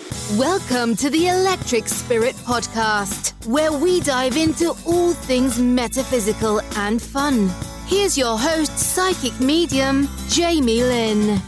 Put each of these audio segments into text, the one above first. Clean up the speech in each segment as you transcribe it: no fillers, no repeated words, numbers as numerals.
Welcome to the Electric Spirit Podcast, where we dive into all things metaphysical and fun. Here's your host, psychic medium, Jamie Lynn.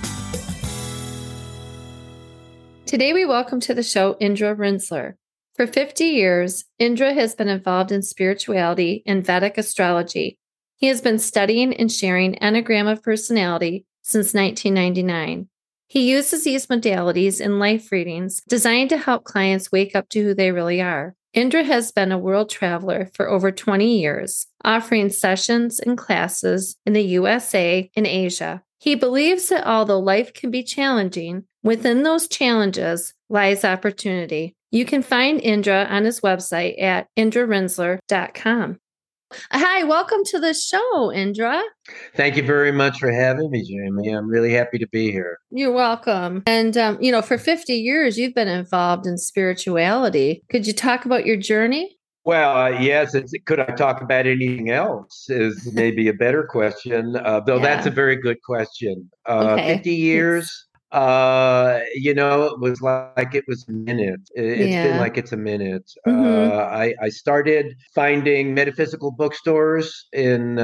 Today we welcome to the show Indra Rinzler. For 50 years, Indra has been involved in spirituality and Vedic astrology. He has been studying and sharing Enneagram of Personality since 1999. He uses these modalities in life readings designed to help clients wake up to who they really are. Indra has been a world traveler for over 20 years, offering sessions and classes in the USA and Asia. He believes that although life can be challenging, within those challenges lies opportunity. You can find Indra on his website at indrarinzler.com. Hi, welcome to the show, Indra. Thank you very much for having me, Jamie. I'm really happy to be here. You're welcome. And, for 50 years, you've been involved in spirituality. Could you talk about your journey? Well, yes. Could I talk about anything else is maybe a better question, though That's a very good question. Okay. 50 years, it was like it was a minute. It's been like it's a minute. I started finding metaphysical bookstores in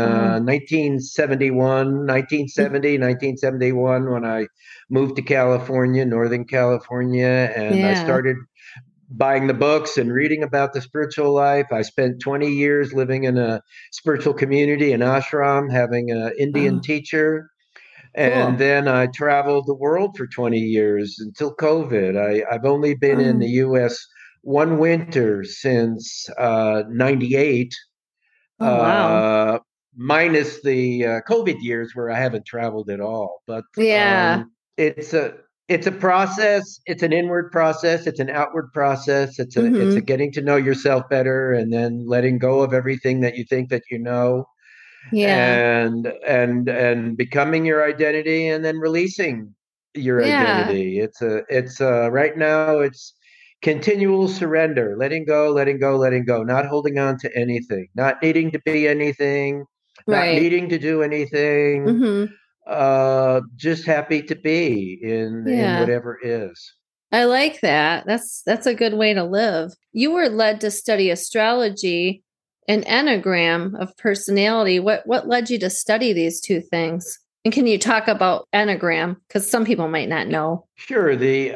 1971 when I moved to California, Northern California, and I started buying the books and reading about the spiritual life. I spent 20 years living in a spiritual community, an ashram, having an Indian teacher. And then I traveled the world for 20 years until COVID. I've only been in the U.S. one winter since 98. Wow. Minus the COVID years where I haven't traveled at all. But it's a process. It's an inward process. It's an outward process. It's a getting to know yourself better and then letting go of everything that you think that you know. Yeah. And becoming your identity and then releasing your identity. It's right now it's continual surrender, letting go, not holding on to anything, not needing to be anything, not needing to do anything. Just happy to be in whatever is. I like that. That's a good way to live. You were led to study astrology and Enneagram of Personality. What led you to study these two things? And can you talk about Enneagram? Because some people might not know. Sure. Maybe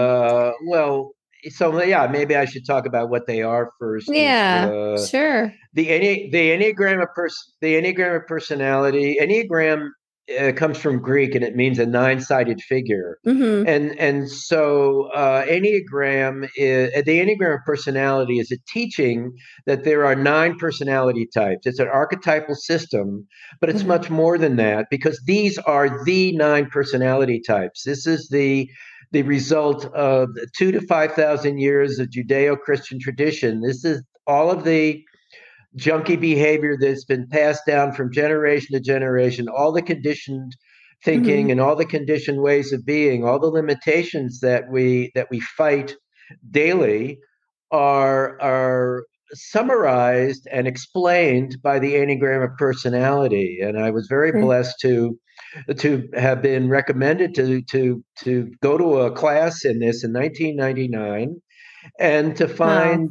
I should talk about what they are first. Yeah, sure. The Enneagram of Personality. Enneagram comes from Greek and it means a 9-sided figure. And so the Enneagram of Personality is a teaching that there are 9 personality types. It's an archetypal system, but it's much more than that because these are the 9 personality types. This is the result of 2,000 to 5,000 years of Judeo-Christian tradition. This is all of the junky behavior that's been passed down from generation to generation, all the conditioned thinking and all the conditioned ways of being, all the limitations that we fight daily are summarized and explained by the Enneagram of Personality. And I was very blessed to have been recommended to go to a class in this in 1999. And to find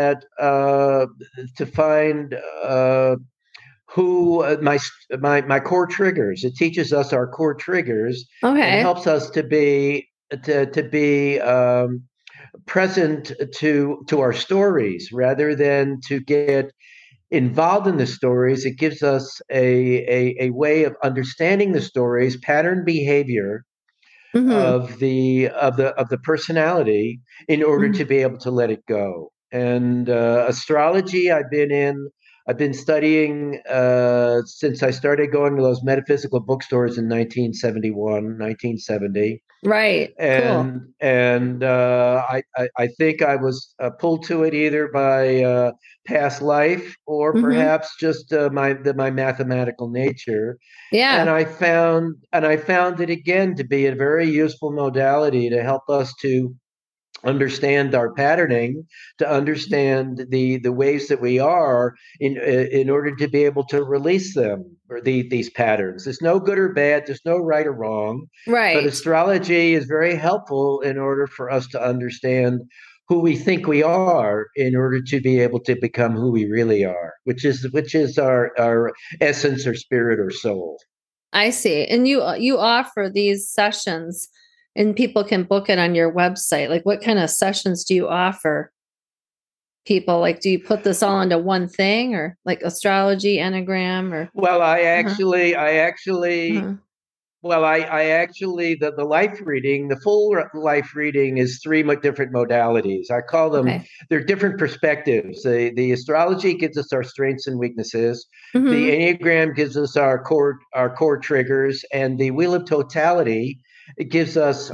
who my core triggers. It teaches us our core triggers. Okay. And helps us to be present to our stories rather than to get involved in the stories. It gives us a way of understanding the stories, pattern behavior. Of the personality in order to be able to let it go. And astrology, I've been studying since I started going to those metaphysical bookstores in 1970. Right. And cool. And I think I was pulled to it either by past life or perhaps just my mathematical nature. Yeah. And I found it again to be a very useful modality to help us to understand our patterning, to understand the ways that we are, in order to be able to release them, or these patterns. There's no good or bad. There's no right or wrong. But Right. astrology is very helpful in order for us to understand who we think we are, in order to be able to become who we really are, which is our essence or spirit or soul. I see. And you offer these sessions and people can book it on your website. Like what kind of sessions do you offer people? Like do you put this all into one thing, or like astrology, enneagram, or Well, uh-huh. I actually, the life reading, the full life reading is three different modalities. I call them, Okay. they're different perspectives. The astrology gives us our strengths and weaknesses. The Mm-hmm. Enneagram gives us our core triggers, and the Wheel of Totality, it gives us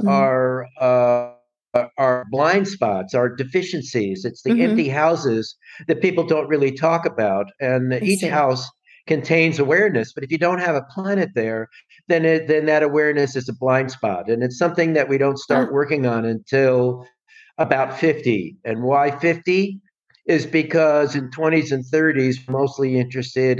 our blind spots, our deficiencies. It's the Mm-hmm. empty houses that people don't really talk about. And I each see. house contains awareness, but if you don't have a planet there, then that awareness is a blind spot, and it's something that we don't start Oh, working on until about 50. And why 50 is because in 20s and 30s, we're mostly interested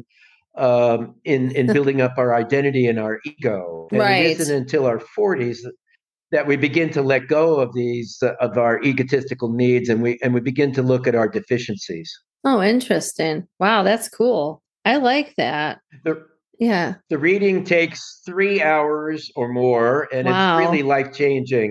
in building up our identity and our ego, and it right. isn't until our 40s that we begin to let go of these of our egotistical needs, and we begin to look at our deficiencies. Oh, interesting. Wow, that's cool. I like that. The, Yeah. the reading takes 3 hours or more, and it's really Wow. life changing.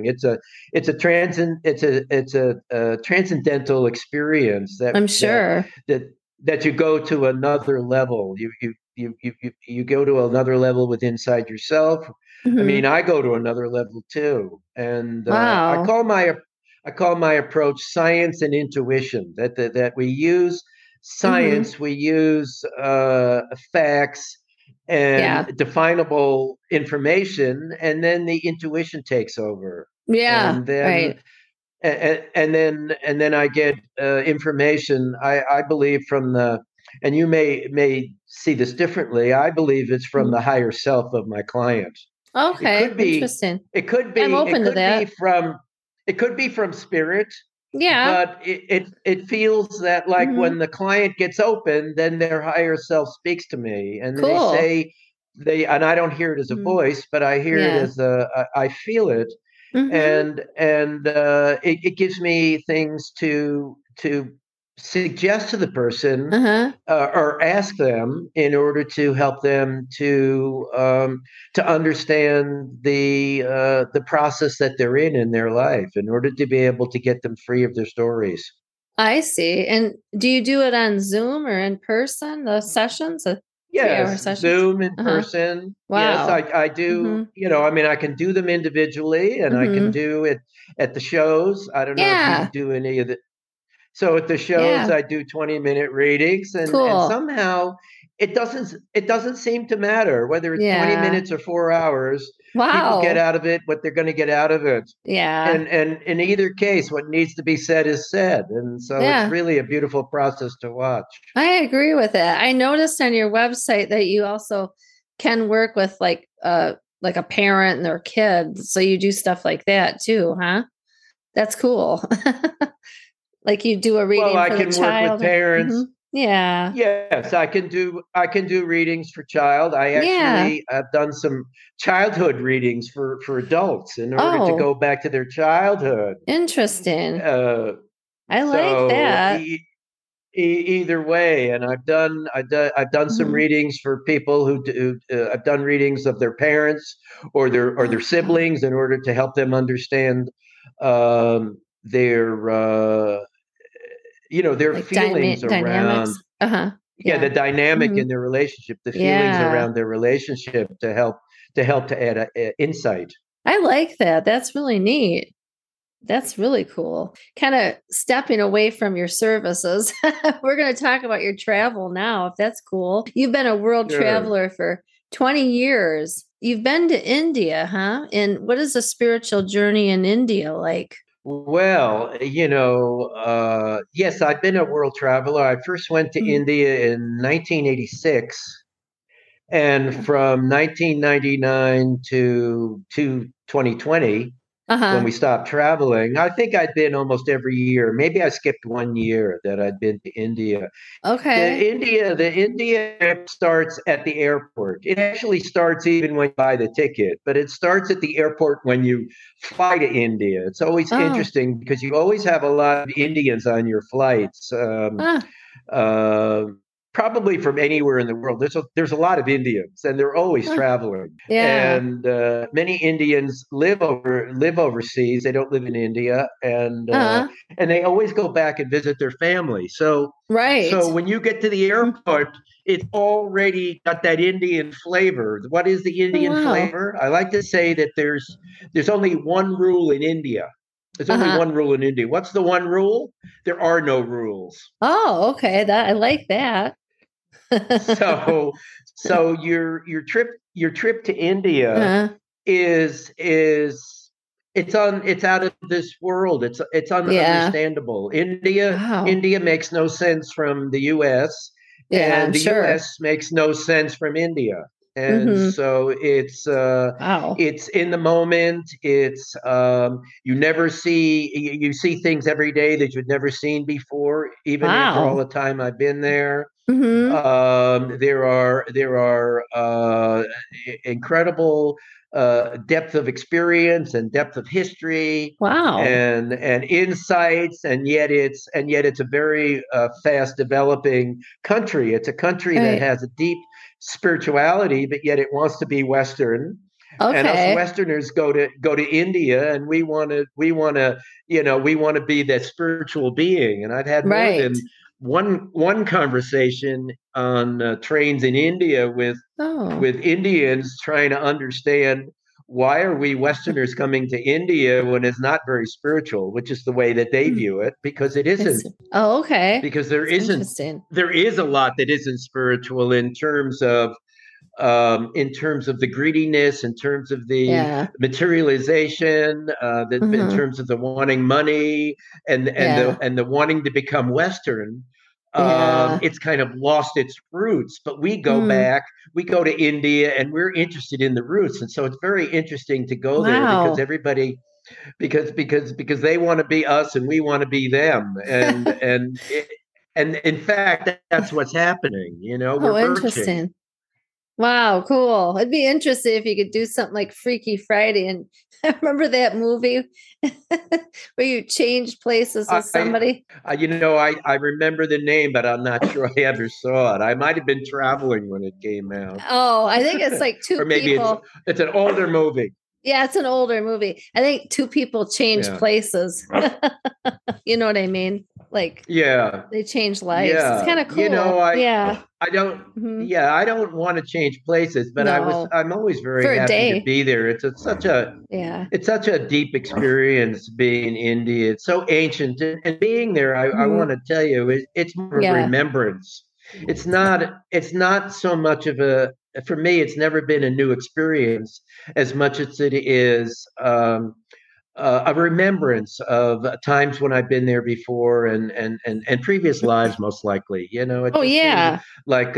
It's a transcendental experience that I'm that sure. that that you go to another level. You go to another level with inside yourself. I mean, Mm-hmm. I go to another level too, and Wow. I call my approach science and intuition. That we use Mm-hmm. science, we use facts and Yeah. definable information, and then the intuition takes over, Yeah. and then Right. and then I get information. I believe from the, and you may see this differently. I believe it's from the Mhm. higher self of my client. It Okay. could be, Interesting. it could I'm be, it open to could be that. from, it could be from spirit, Yeah. but it feels that, like, Mm-hmm. when the client gets open, then their higher self speaks to me, and they Cool. say, and I don't hear it as a Mhm. voice, but I hear it Yeah. as I feel it, Mm-hmm. and it gives me things to suggest to the person, Uh-huh. or ask them, in order to help them to understand the process that they're in their life, in order to be able to get them free of their stories. I see. And do you do it on Zoom or in person, the sessions, the 3 hour Yes, sessions? Zoom, in Uh-huh. person. Yes, I Wow. I do. Mm-hmm. I mean, I can do them individually, and I can Mm-hmm. do it at the shows. I don't know if you Yeah. do any of the. So at the shows, Yeah. I do 20-minute readings, and Cool. somehow it doesn't seem to matter whether it's 20 Yeah. minutes or 4 hours. People get Wow. out of it what they're going to get out of it, Yeah. and in either case, what needs to be said is said, and so it's Yeah. really a beautiful process to watch. I agree with it. I noticed on your website that you also can work with like a parent and their kids. So you do stuff like that too, huh? That's cool. Like you do a Well, reading I for the can work with child. parents. Mhm. Yeah. Yes, I can do readings for child. I Yeah. actually have done some childhood readings for adults, in order to Oh, go back to their childhood. interesting. Uh, I like so that. either way, and I've done some Mhm. readings for people who do. I've done readings of their parents, or their Oh, siblings, in order to help them understand their like feelings around, dynamics. Uh-huh. yeah, the Yeah. dynamic Hmm. in their relationship, the feelings Yeah. around their relationship, to add insight. I like that. That's really neat. That's really cool. Kind of stepping away from your services. We're going to talk about your travel now, if that's cool. You've been a world Sure. traveler for 20 years. You've been to India, huh? And what is a spiritual journey in India like? Well, yes, I've been a world traveler. I first went to Mhm. India in 1986, and from 1999 to 2020, when we stopped traveling. I think I'd been almost every year. Maybe I skipped 1 year that I'd been to India. Okay. The India trip starts at the airport. It actually starts even when you buy the ticket, but it starts at the airport when you fly to India. It's always Oh. interesting because you always have a lot of Indians on your flights. Ah. Uh, Probably from anywhere in the world. There's a lot of Indians, and they're always Ah. traveling. Yeah. And many Indians live overseas. They don't live in India, Uh-huh. and they always go back and visit their family. So Right. when you get to the airport, it's already got that Indian flavor. What is the Oh, Indian wow. flavor? I like to say that there's only one rule in India. There's only Uh-huh. one rule in India. What's the one rule? There are no rules. Oh, okay. That I like that. So so your trip to India Uh, is it's out of this world. It's yeah. ununderstandable. India Wow. India makes no sense from the US, Yeah, and I'm the sure. US makes no sense from India. And Mm-hmm. so Wow. it's in the moment. It's you never see you see things every day that you've never seen before, even after all Wow. the time I've been there. Mm-hmm. There are incredible depth of experience and depth of history Wow. and insights, and yet it's a very fast developing country. It's a country that Right. has a deep spirituality, but yet it wants to be Western. And us Okay. Westerners go to India, and we want to be that spiritual being. And I've had more Right. than one conversation on trains in India Oh. with Indians trying to understand why are we Westerners coming to India when it's not very spiritual, which is the way that they Hmm. view it, because it I isn't. see. Oh, okay. Because It's interesting. there is a lot that isn't spiritual in terms of the greediness, in terms of the Yeah. materialization, in Mm-hmm. terms of the wanting money Yeah. and the wanting to become Western. Yeah. It's kind of lost its roots, but Mm. we go to India, and we're interested in the roots, and so it's very interesting to go there because Wow. everybody because they want to be us and we want to be them, and in fact that's what's happening. Oh, We're merging. interesting. Wow, cool. It'd be interesting if you could do something like Freaky Friday. And I remember that movie where you change places with I, somebody. I remember the name, but I'm not sure I ever saw it. I might have been traveling when it came out, Oh, I think it's like two or maybe it's people. it's an older movie. Yeah, it's an older movie. I think two people change Yeah, places. You know what I mean? Like yeah, they change lives. It's yeah. kind of cool. Yeah. I don't. Hmm. Yeah, I don't want to change places, but No, I'm always for very a happy to day. be there. Yeah. It's such a deep experience being in India. It's so ancient, and being there, I want Hmm. to tell you, it's more of a Yeah. remembrance. It's not so much of a for me. It's never been a new experience as much as it is a remembrance of times when I've been there before and previous lives, most likely. It Oh, just seems yeah. like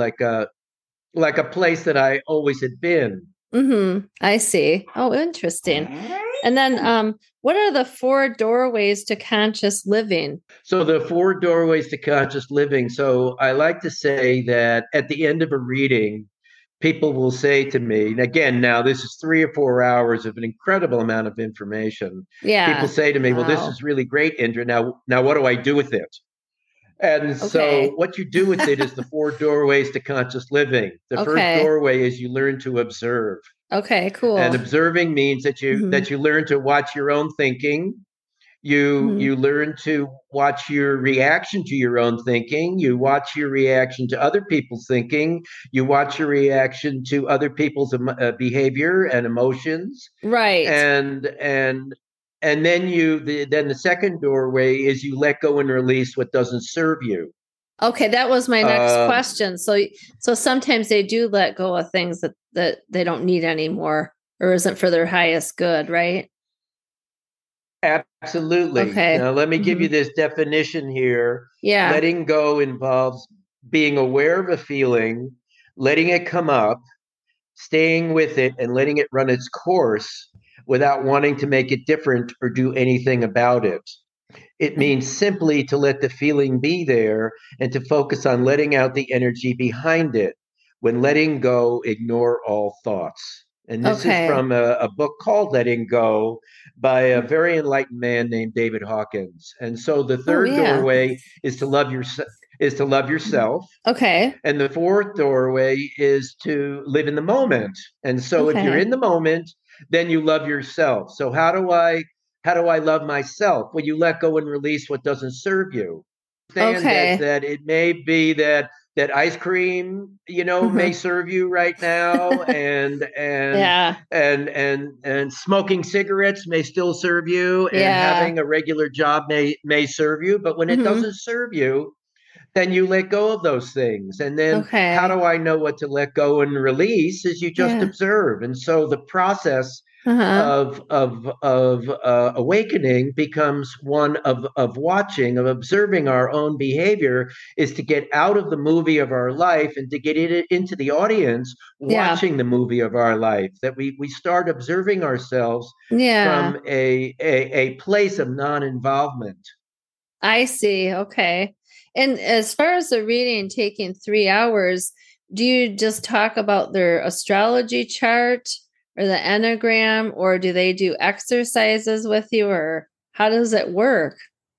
a place that I always had been. I see. Oh, interesting. And then what are the four doorways to conscious living? So the four doorways to conscious living. So I like to say that at the end of a reading, people will say to me, and again, now this is 3 or 4 hours of an incredible amount of information. People Yeah. say to me, "Well, this Wow. is really great, Indra. Now what do I do with it?" And so, Okay. what you do with it is the four doorways to conscious living. The first Okay. doorway is you learn to observe, Okay, and cool. observing means that you Hmm. that you learn to watch your own thinking. You Hmm. learn to watch your reaction to your own thinking. You watch your reaction to other people's thinking. You watch your reaction to other people's behavior and emotions, Right. and then the second doorway is you let go and release what doesn't serve you. Okay, that was my next Uh, question. So sometimes they do let go of things that they don't need anymore or isn't for their highest good, right? Absolutely. Okay. Now, let me give you Hmm. this definition here. Yeah. Letting go involves being aware of a feeling, letting it come up, staying with it, and letting it run its course without wanting to make it different or do anything about it. It means simply to let the feeling be there and to focus on letting out the energy behind it. When letting go, ignore all thoughts. And this is from a book called Letting Go by a very enlightened man named David Hawkins. And so the third doorway is to love yourself. Okay. And the fourth doorway is to live in the moment. And so if you're in the moment, then you love yourself. So how do I love myself? Well, you let go and release what doesn't serve you. That it may be that ice cream, may serve you right now, and smoking cigarettes may still serve you, and having a regular job may serve you. But when it doesn't serve you, then you let go of those things. And then how do I know what to let go and release? Is you just observe. And so the process of awakening becomes one of watching, of observing our own behavior, is to get out of the movie of our life and to get it into the audience watching the movie of our life, that we start observing ourselves from a place of non-involvement. I see. Okay. And as far as the reading taking 3 hours, do you just talk about their astrology chart or the Enneagram, or do they do exercises with you, or how does it work?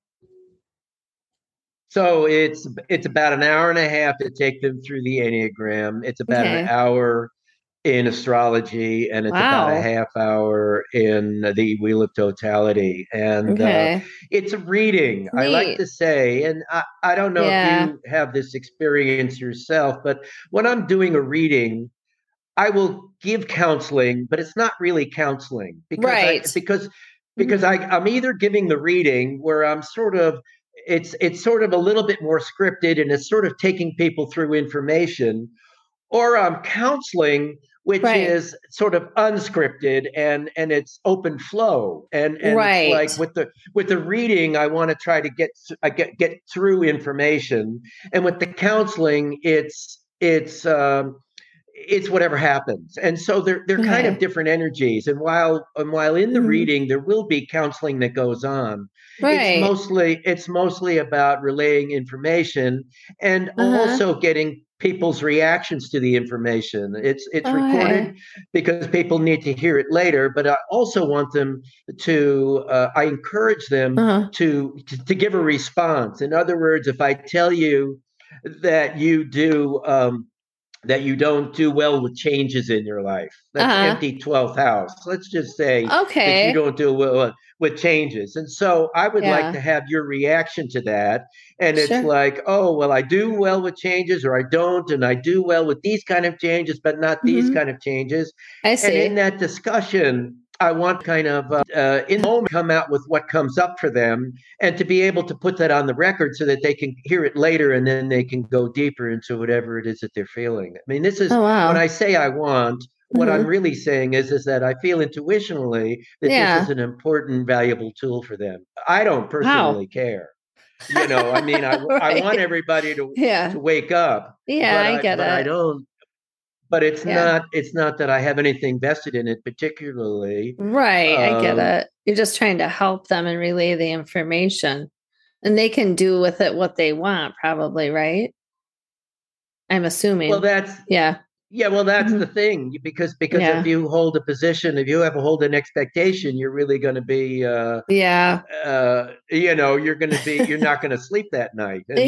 So it's about an hour and a half to take them through the Enneagram. It's about an hour in astrology, and it's about a half hour in the Wheel of Totality. And it's a reading, I like to say. And I don't know if you have this experience yourself, but when I'm doing a reading, I will give counseling, but it's not really counseling because I'm either giving the reading where I'm sort of, it's sort of a little bit more scripted and it's sort of taking people through information, or I'm counseling, which is sort of unscripted and it's open flow. And it's like with the reading, I want to try to get through information, and with the counseling, it's whatever happens. And so they're kind of different energies. And while in the reading, there will be counseling that goes on. It's mostly about relaying information and also getting people's reactions to the information. It's recorded because people need to hear it later, but I also want them to, I encourage them to give a response. In other words, if I tell you that you don't do well with changes in your life, that's empty 12th house. Let's just say that you don't do well with changes. And so I would like to have your reaction to that. And it's like, oh, well, I do well with changes, or I don't. And I do well with these kind of changes, but not these kind of changes. I see. And in that discussion, I want kind of in the moment come out with what comes up for them, and to be able to put that on the record so that they can hear it later, and then they can go deeper into whatever it is that they're feeling. I mean, this is when I say I want, what I'm really saying is that I feel intuitionally that this is an important, valuable tool for them. I don't personally care. I mean, I want everybody to wake up. Yeah, I get it. I don't. But it's not that I have anything vested in it particularly. Right. I get it. You're just trying to help them and relay the information, and they can do with it what they want, probably, right? I'm assuming. Well, that's well, that's the thing, because if you hold a position, if you hold an expectation, you're really going to be you're not going to sleep that night. And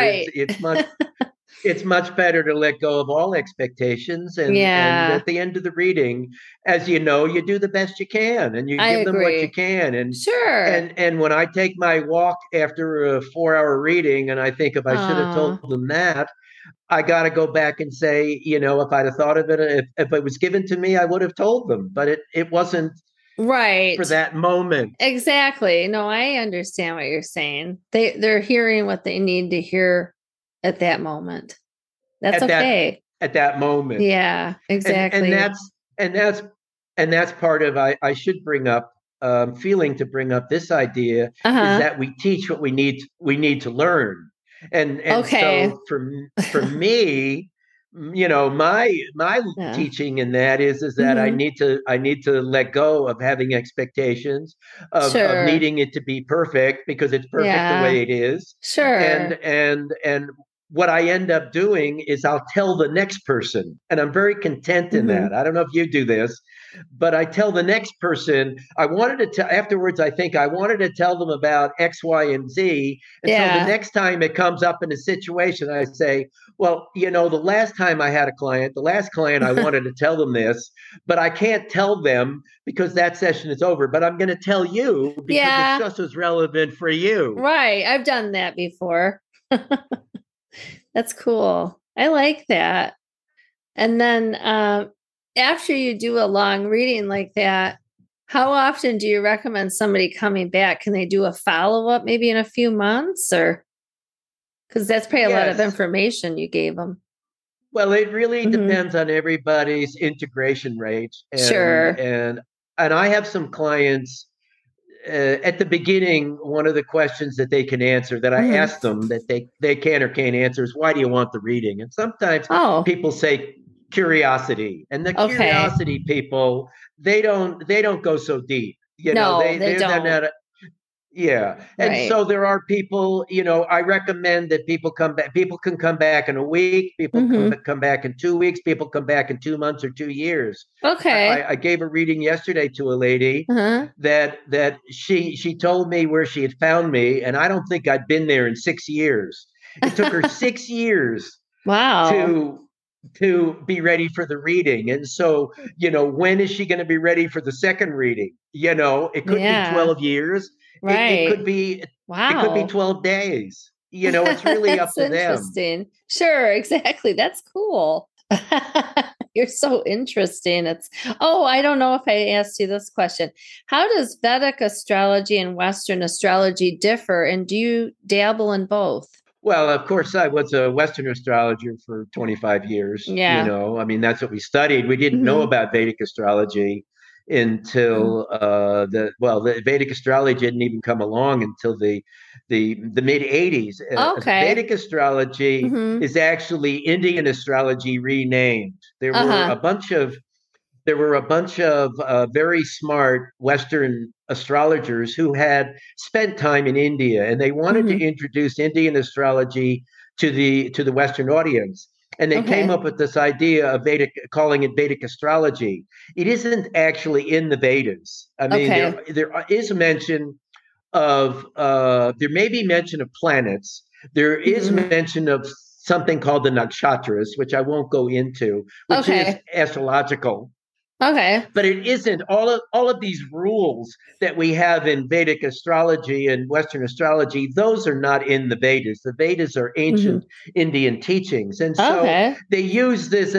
it's much better to let go of all expectations, and at the end of the reading, as you know, you do the best you can, and you give them what you can. And and when I take my walk after a 4-hour reading, and I think if I should have told them that, I got to go back and say, if I'd have thought of it, if it was given to me, I would have told them, but it wasn't for that moment. Exactly. No, I understand what you're saying. They're hearing what they need to hear at that moment. That's okay. At that moment. Yeah, exactly. And that's part of, I should bring up, feeling to bring up this idea is that we teach what we need to learn. And so for me, my Yeah. teaching in that is that I need to let go of having expectations of Sure. needing it to be perfect because it's perfect the Yeah. way it is. Sure. And what I end up doing is I'll tell the next person, and I'm very content in that. I don't know if you do this, but I tell the next person, I wanted to tell afterwards, I think I wanted to tell them about X, Y, and Z. And so the Yeah. next time it comes up in a situation, I say, well, the last time I had a client, the last client, I wanted to tell them this, but I can't tell them because that session is over. But I'm going to tell you because it's Yeah. just as relevant for you. Right. I've done that before. That's cool. I like that. And then after you do a long reading like that, how often do you recommend somebody coming back? Can they do a follow-up maybe in a few months, or because that's probably a lot of Yes. information you gave them? Well, it really depends on everybody's integration rate, Sure. and I have some clients at the beginning. One of the questions that they can answer that I ask them that they can or can't answer is, why do you want the reading? And sometimes Oh, people say curiosity, and the okay. curiosity people, they don't go so deep. No, they They're don't. not. Yeah. And Right. so there are people, I recommend that people come back. People can come back in a week. People come back in 2 weeks. People come back in 2 months or 2 years. Okay. I gave a reading yesterday to a lady Uh-huh. that she told me where she had found me, and I don't think I'd been there in 6 years. It took her 6 years Wow. to be ready for the reading. And so, when is she going to be ready for the second reading? It could be Yeah. 12 years. It Right. could be it could be Wow. 12 days. It's really up That's to them. interesting. Sure, exactly. That's cool. You're so interesting. I don't know if I asked you this question. How does Vedic astrology and Western astrology differ? And do you dabble in both? Well, of course, I was a Western astrologer for 25 years. Yeah. I mean, that's what we studied. We didn't know Hmm. about Vedic astrology until the Vedic astrology didn't even come along until the mid 80s. Okay. Vedic astrology Hmm. is actually Indian astrology renamed. Uh-huh. There were a bunch of very smart Western astrologers who had spent time in India, and they wanted to Hmm. introduce Indian astrology to the Western audience. And they came Okay. up with this idea of calling it Vedic astrology. It isn't actually in the Vedas. I mean, Okay. there is mention there may be mention of planets. There is Hmm. mention of something called the nakshatras, which I won't go into, which is Okay. astrological, Okay. but it isn't. All of these rules that we have in Vedic astrology and Western astrology, those are not in the Vedas. The Vedas are Hmm. ancient Indian teachings, and so Okay. they use this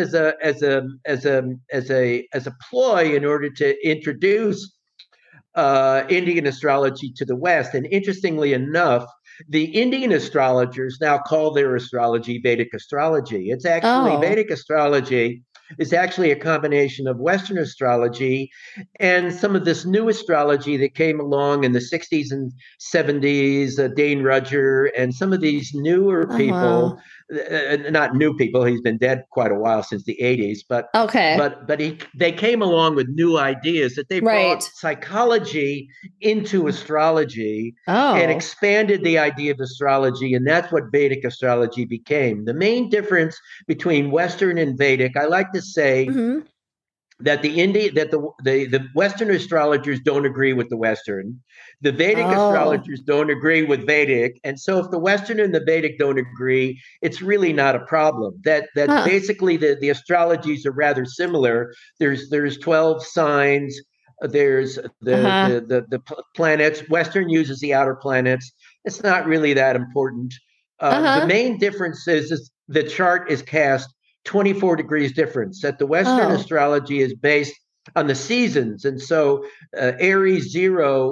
as a ploy in order to introduce Indian astrology to the West. And interestingly enough, the Indian astrologers now call their astrology Vedic astrology. It's actually Oh. Vedic astrology is actually a combination of Western astrology and some of this new astrology that came along in the 60s and 70s, Dane Rudger, and some of these newer Oh, people, wow. not new people, he's been dead quite a while, since the 80s, but Okay. they came along with new ideas that they brought Right. psychology into astrology and Oh. expanded the idea of astrology, and that's what Vedic astrology became. The main difference between Western and Vedic, I like to say Hmm. that the Western astrologers don't agree with the Western. The Vedic Oh. astrologers don't agree with Vedic, and so if the Western and the Vedic don't agree, it's really not a problem. That Huh. basically the astrologies are rather similar. There's 12 signs. There's Uh-huh. the planets. Western uses the outer planets. It's not really that important. The Uh-huh. main difference is the chart is cast 24 degrees difference. That the Western Oh. astrology is based on the seasons, and so Aries zero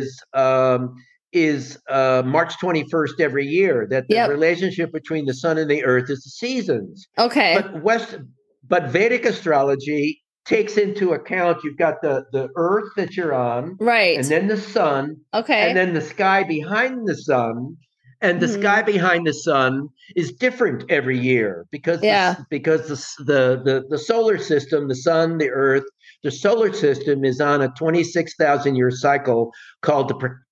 is March 21st every year. That the Yep. relationship between the sun and the earth is the seasons. Okay. But Vedic astrology takes into account, you've got the earth that you're on, and Right. then the sun, and Okay. then the sky behind the sun, And the sky behind the sun is different every year because the solar system, the sun, the earth, the solar system is on a 26,000 year cycle called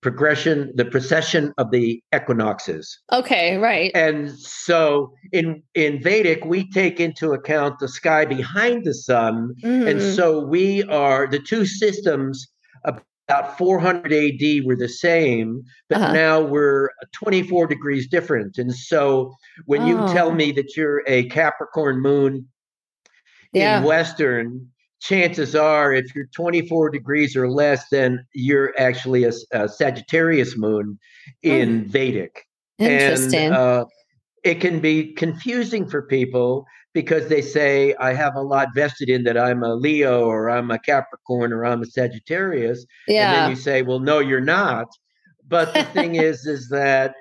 the precession of the equinoxes. Okay, right. And so in Vedic, we take into account the sky behind the sun. And so we are the two systems about 400 AD were the same, but now we're 24 degrees different. And so when you tell me that you're a Capricorn moon in Western, chances are if you're 24 degrees or less, then you're actually a Sagittarius moon in Vedic. Interesting. And it can be confusing for people because they say, I have a lot vested in that I'm a Leo or I'm a Capricorn or I'm a Sagittarius. Yeah. And then you say, well, no, you're not. But the thing is that,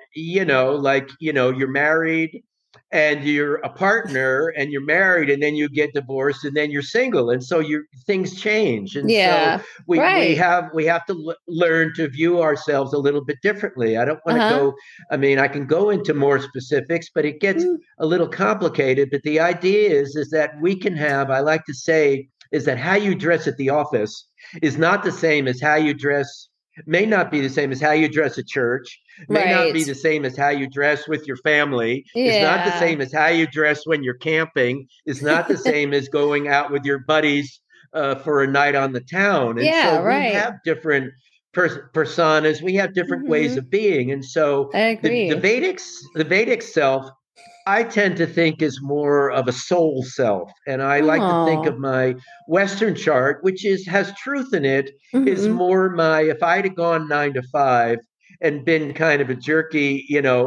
you're married and you're a partner and you're married and then you get divorced and then you're single. And so things change. And so we have to learn to view ourselves a little bit differently. I don't want to go, I can go into more specifics, but it gets a little complicated. But the idea is that we can have, I like to say, is that how you dress at the office is not the same as how you dress, may not be the same as how you dress at church, may not be the same as how you dress with your family. It's not the same as how you dress when you're camping. It's not the same as going out with your buddies for a night on the town. And so we have different personas. We have different ways of being. And so I agree. The Vedic self, I tend to think is more of a soul self. And I like to think of my Western chart, which has truth in it, is more if I had gone 9 to 5 and been kind of a jerky,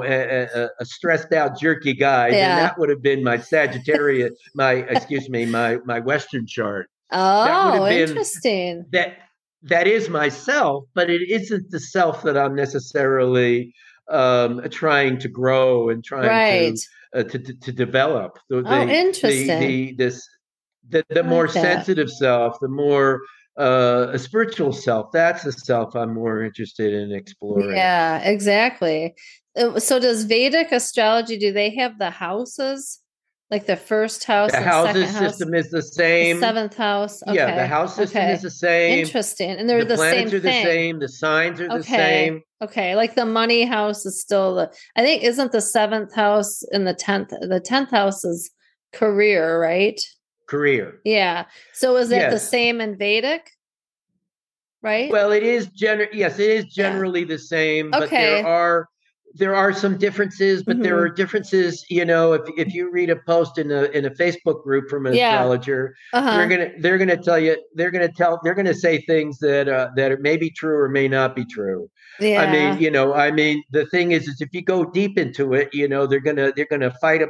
a stressed out jerky guy, then that would have been my Sagittarius, my Western chart. Oh, that would have been, interesting. That is myself, but it isn't the self that I'm necessarily trying to grow and trying to develop. Interesting. The more sensitive self, the more a spiritual self. That's the self I'm more interested in exploring. Yeah, exactly. So does Vedic astrology, do they have the houses? Like the first house, the houses system is the same. The seventh house. Okay. Yeah, the house system is the same. Interesting. And they're the same planets are the same. The signs are the same. Okay. Like the money house is still I think isn't the 7th house in the 10th. The 10th house is career, right? Career. Yeah. So is that the same in Vedic? Right? Well, it is generally the same, but there are some differences, but there are differences, if you read a post in a Facebook group from an astrologer, they're going to say things that may be true or may not be true. Yeah. The thing is if you go deep into it, they're going to fight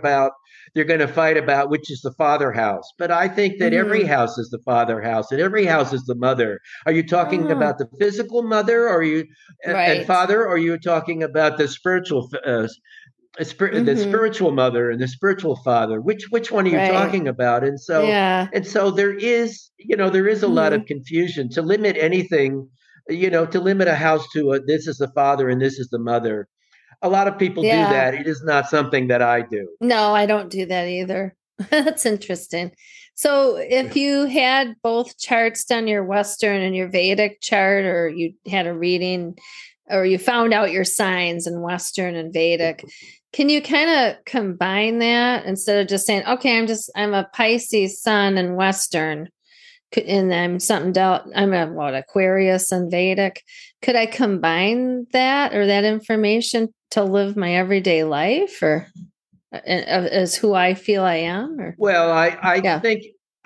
about which is the father house. But I think that every house is the father house and every house is the mother. Are you talking about the physical mother, or are you and father, or are you talking about the spiritual the spiritual mother and the spiritual father? Which one are you talking about? And so there is a lot of confusion. To limit anything, to limit a house to this is the father and this is the mother. A lot of people do that. It is not something that I do. No, I don't do that either. That's interesting. So if you had both charts done, your Western and your Vedic chart, or you had a reading, or you found out your signs in Western and Vedic, can you kind of combine that instead of just saying, okay, I'm a Pisces sun in Western, and I'm Aquarius and Vedic. Could I combine that or that information to live my everyday life, or as who I feel I am? Or? Well, I think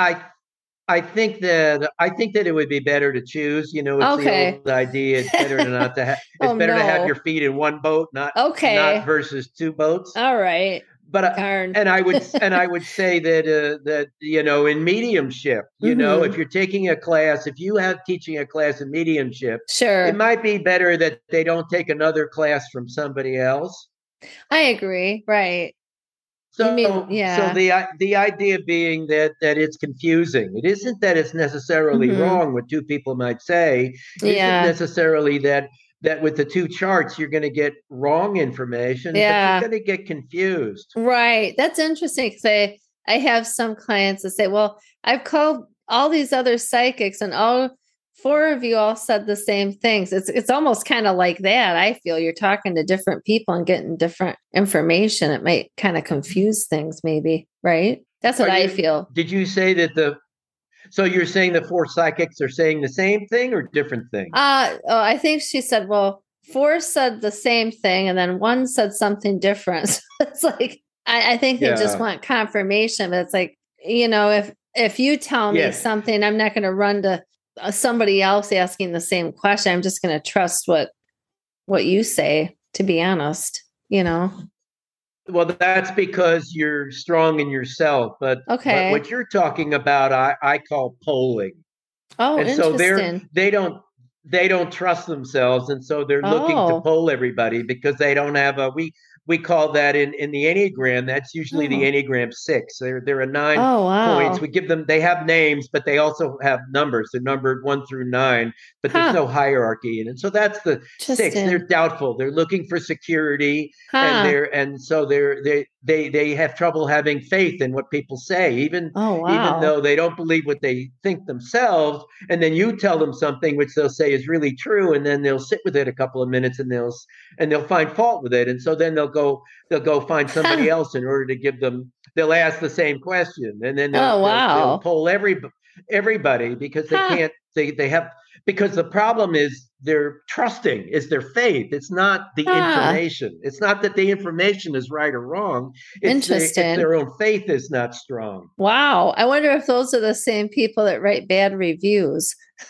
that it would be better to choose. It's the old idea. It's better to have your feet in one boat, not versus two boats. All right. But I would say that in mediumship, if you're taking a class, if you have teaching a class in mediumship, it might be better that they don't take another class from somebody else. I agree. Right. So the idea being that it's confusing. It isn't that it's necessarily wrong what two people might say. It isn't necessarily that that with the two charts, you're going to get wrong information, but Yeah. you're going to get confused. Right. That's interesting because I have some clients that say, well, I've called all these other psychics and all four of you all said the same things. It's almost kind of like that. I feel you're talking to different people and getting different information. It might kind of confuse things maybe, right? That's what I feel. Did you say that so you're saying the four psychics are saying the same thing or different things? I think she said, well, four said the same thing and then one said something different. So it's like, I think they just want confirmation, but it's like, if you tell me something, I'm not going to run to somebody else asking the same question. I'm just going to trust what you say, to be honest, Well, that's because you're strong in yourself. But what you're talking about, I call polling. Oh, and interesting. So they don't trust themselves, and so they're looking to poll everybody because they don't have we call that in the Enneagram. That's usually the Enneagram 6. There are 9 points. We give them. They have names, but they also have numbers. They're numbered 1 through 9, but there's no hierarchy. And so that's the 6. They're doubtful. They're looking for security, and so they have trouble having faith in what people say, even though they don't believe what they think themselves. And then you tell them something which they'll say is really true, and then they'll sit with it a couple of minutes, and they'll find fault with it, and so then they'll go find somebody else in order to give them. They'll ask the same question, and then they'll poll everybody because they can't. They have, because the problem is they're trusting, is their faith. It's not the information. It's not that the information is right or wrong. It's if their own faith is not strong. Wow. I wonder if those are the same people that write bad reviews.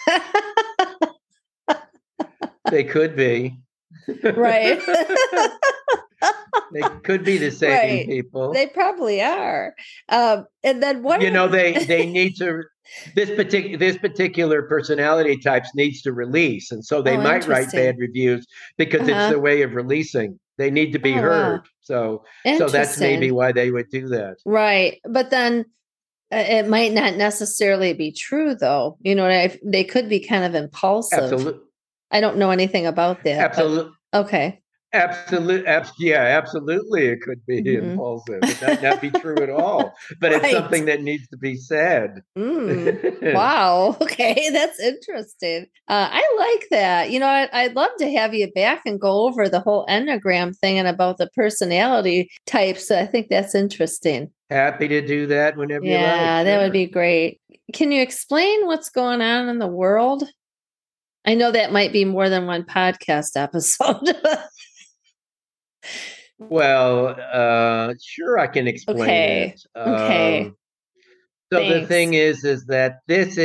They could be. Right. They could be the same people. They probably are. And then what? They need to. This particular personality types needs to release, and so they might write bad reviews because it's their way of releasing. They need to be heard. So that's maybe why they would do that. Right, but then it might not necessarily be true, though. They could be kind of impulsive. Absolutely. I don't know anything about that. Absolutely. Okay. Absolutely. It could be impulsive. It might not be true at all, but it's something that needs to be said. Wow. Okay. That's interesting. I like that. I'd love to have you back and go over the whole Enneagram thing and about the personality types. I think that's interesting. Happy to do that whenever you like. Yeah, that would be great. Can you explain what's going on in the world? I know that might be more than one podcast episode. Well, sure, I can explain it. Okay. So Thanks. The thing is that this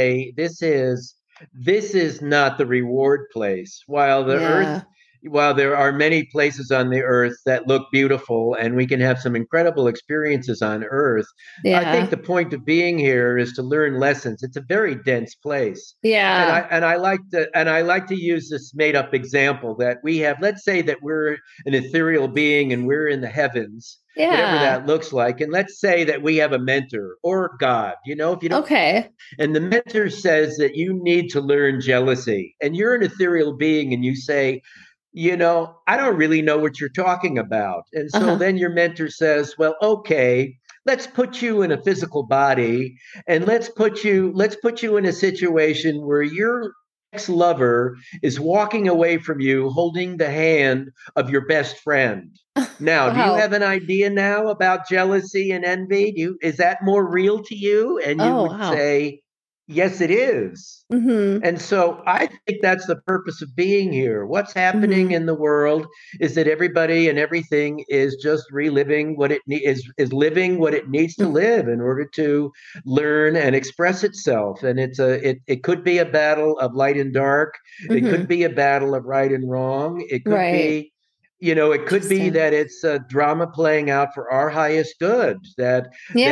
is not the reward place. While there are many places on the earth that look beautiful and we can have some incredible experiences on earth, I think the point of being here is to learn lessons. It's a very dense place. Yeah. And I like to use this made up example that we have. Let's say that we're an ethereal being and we're in the heavens. Yeah. Whatever that looks like. And let's say that we have a mentor or God, if you don't. Okay. And the mentor says that you need to learn jealousy, and you're an ethereal being and you say, I don't really know what you're talking about. And so then your mentor says, well, okay, let's put you in a physical body and let's put you in a situation where your ex-lover is walking away from you holding the hand of your best friend. Now, do you have an idea now about jealousy and envy? Is that more real to you? And you would say, yes, it is. Mm-hmm. And so I think that's the purpose of being here. What's happening in the world is that everybody and everything is just reliving what it is living what it needs to live in order to learn and express itself. And it could be a battle of light and dark. It could be a battle of right and wrong. It could be, it could be that it's a drama playing out for our highest good. That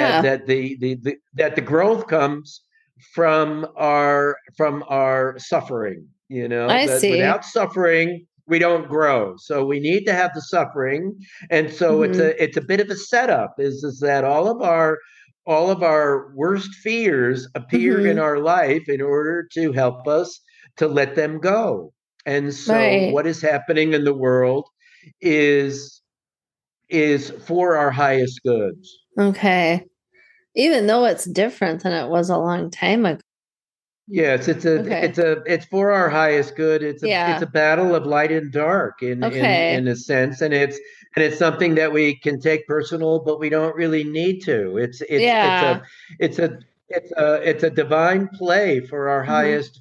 the growth comes from our suffering. I see. Without suffering, we don't grow. So we need to have the suffering, and so it's a bit of a setup. Is that all of our worst fears appear in our life in order to help us to let them go. And so Right. what is happening in the world is for our highest goods. Okay. Even though it's different than it was a long time ago. Yes, Okay. it's for our highest good. It's Yeah. a battle of light and dark Okay. in a sense, and it's something that we can take personal, but we don't really need to. Yeah. It's a divine play for our Hmm. highest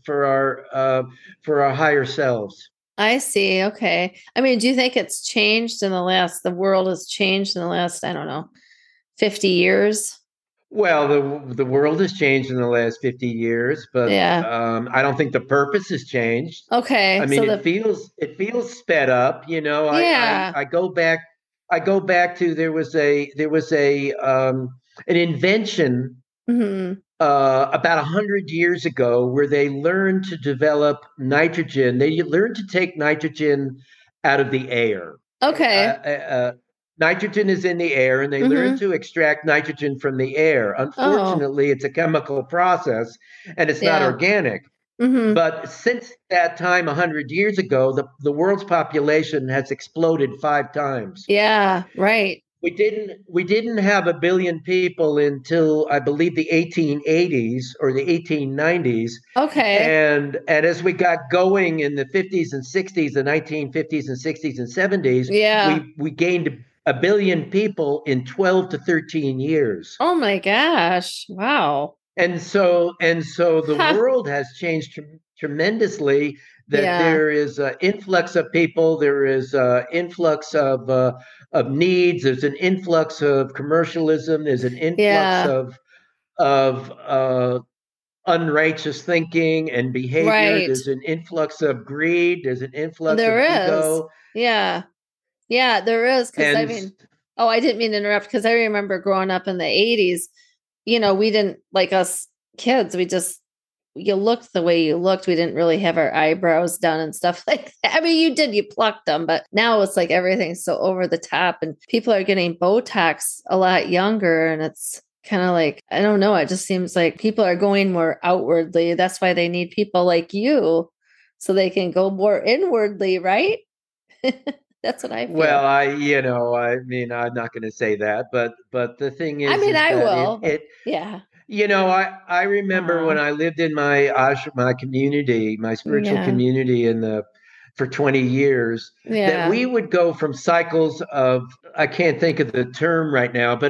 for our higher selves. I see. Okay. I mean, do you think it's changed the world has changed in the last, I don't know, 50 years? Well, the world has changed in the last 50 years, but Yeah. I don't think the purpose has changed. I Okay. mean, it feels sped up. You know, Yeah. I go back to there was a an invention Hmm. about 100 years ago where they learned to develop nitrogen. They learned to take nitrogen out of the air. Okay. Nitrogen is in the air, and they learn Hmm. to extract nitrogen from the air. Oh, Unfortunately, it's a chemical process and it's not yeah. organic. Hmm. But since that time, 100 years ago, the world's population has exploded 5 times. Yeah. Right. We didn't have a billion people until I believe the 1880s or the 1890s. Okay. And as we got going in the 50s and 60s, the 1950s and 60s and 70s, Yeah. we gained a billion people in 12 to 13 years. Oh my gosh. Wow. And so the Ha. world has changed tremendously. That Yeah. there is an influx of people, there is an influx of needs, there's an influx of commercialism, there's an influx Yeah. of unrighteous thinking and behavior, Right. there's an influx of greed, there's an influx of There is. ego, Yeah. Yeah, there is. Cause I and mean, oh, I didn't mean to interrupt because I remember growing up in the 80s, we didn't like us kids, you looked the way you looked. We didn't really have our eyebrows done and stuff like that. I mean, you did, you plucked them, but now it's like everything's so over the top and people are getting Botox a lot younger. And it's kind of like, I don't know. It just seems like people are going more outwardly. That's why they need people like you so they can go more inwardly, right? That's what I well, feel. I mean, I'm not going to say that, but the thing I mean, is I that will, but yeah. I remember when Aw, I lived in my my community, my spiritual yeah. community for 20 years, that Yeah. we would go from cycles of, I can't think of the term right now, but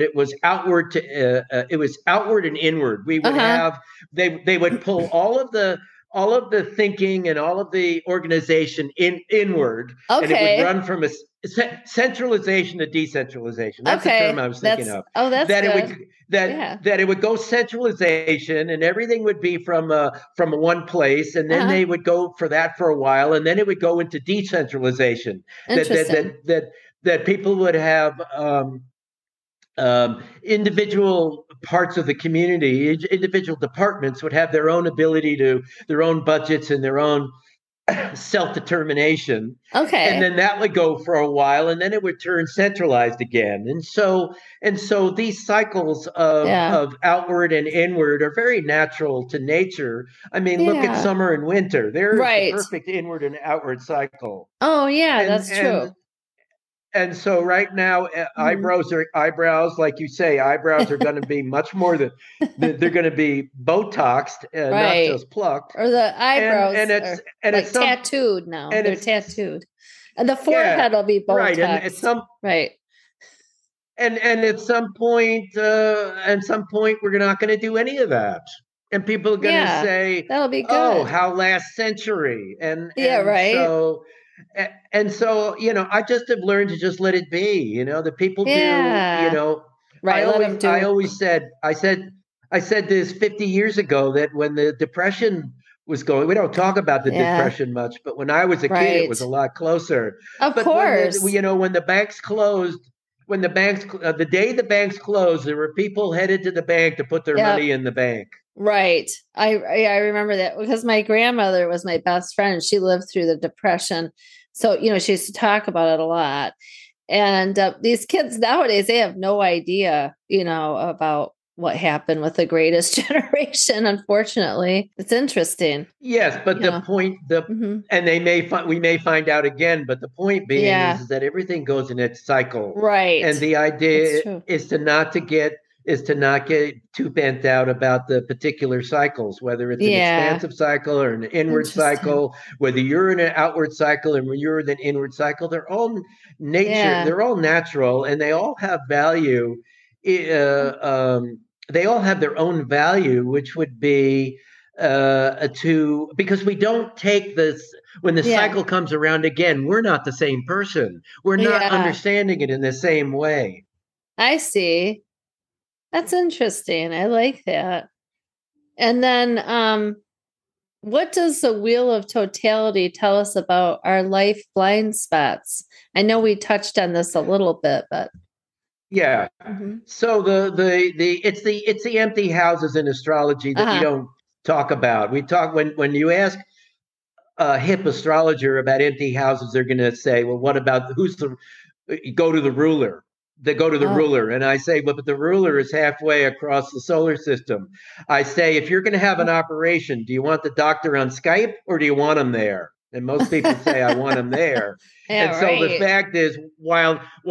it was outward and inward. We would Uh-huh. have, they would pull all of the thinking and all of the organization inward, and it would Okay. run from a centralization to decentralization. That's the term Okay. I was thinking of. That's That it good. would Yeah. that it would go centralization, and everything would be from one place, and then Uh-huh. they would go for that for a while, and then it would go into decentralization. That that Interesting. that that that people would have individual parts of the community, individual departments would have their own ability to their own budgets and their own self-determination, and Okay. then that would go for a while, and then it would turn centralized again. And so these cycles Yeah. of outward and inward are very natural to nature. I mean, look at Yeah. summer and winter. There is the Right. perfect inward and outward cycle. Oh, yeah, and that's and true. and so right now, Mhm. eyebrows, like you say, eyebrows are going to be much more than they're going to be Botoxed, not Right. just plucked. Or the And eyebrows it's are and it's like some tattooed now. and They're it's tattooed. And the yeah, forehead will be right. And at Botoxed. Right. some point we're not going to do any of that, and people are going to Yeah. say, That'll be "Oh, good. how last century," Yeah, right. and so I just have learned to just let it be. The people do. Yeah. Right. Let them I do. always I said this 50 years ago, that when the depression was going, we don't talk about the Yeah. depression much, but when I was a kid, it was a Right. lot closer. Of But course. when the banks closed, the day the banks closed, there were people headed to the bank to put their Yep. money in the bank. Right. I remember that because my grandmother was my best friend. She lived through the depression. So, she used to talk about it a lot. And these kids nowadays, they have no idea, about what happened with the greatest generation, unfortunately. It's interesting. Yes, but the point, and we may find out again, but the point being is that everything goes in its cycle. Right. And the idea is to not get too bent out about the particular cycles, whether it's an expansive cycle or an inward cycle, whether you're in an outward cycle and when you're in an inward cycle. They're all they're all natural, and they all have value. They all have their own value, which would be because we don't take this when the cycle comes around again. We're not the same person. We're not understanding it in the same way. I see. That's interesting. I like that. And then what does the Wheel of Totality tell us about our life blind spots? I know we touched on this a little bit, but yeah. So it's the empty houses in astrology that we don't talk about. We talk when you ask a hip astrologer about empty houses, they're going to say, well, what about go to the ruler? They go to the ruler. And I say, well, but the ruler is halfway across the solar system. I say, if you're going to have an operation, do you want the doctor on Skype or do you want him there? And most people say, I want him there. And so the fact is, while